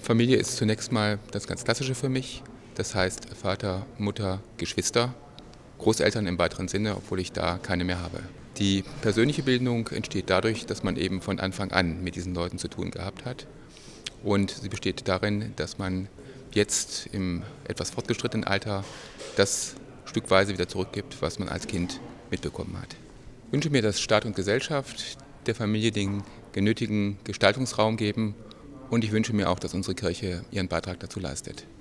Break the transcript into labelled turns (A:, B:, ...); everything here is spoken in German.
A: Familie ist zunächst mal das ganz Klassische für mich. Das heißt Vater, Mutter, Geschwister, Großeltern im weiteren Sinne, obwohl ich da keine mehr habe. Die persönliche Bildung entsteht dadurch, dass man eben von Anfang an mit diesen Leuten zu tun gehabt hat. Und sie besteht darin, dass man jetzt im etwas fortgeschrittenen Alter das stückweise wieder zurückgibt, was man als Kind mitbekommen hat. Ich wünsche mir, dass Staat und Gesellschaft der Familie den genötigen Gestaltungsraum geben, und ich wünsche mir auch, dass unsere Kirche ihren Beitrag dazu leistet.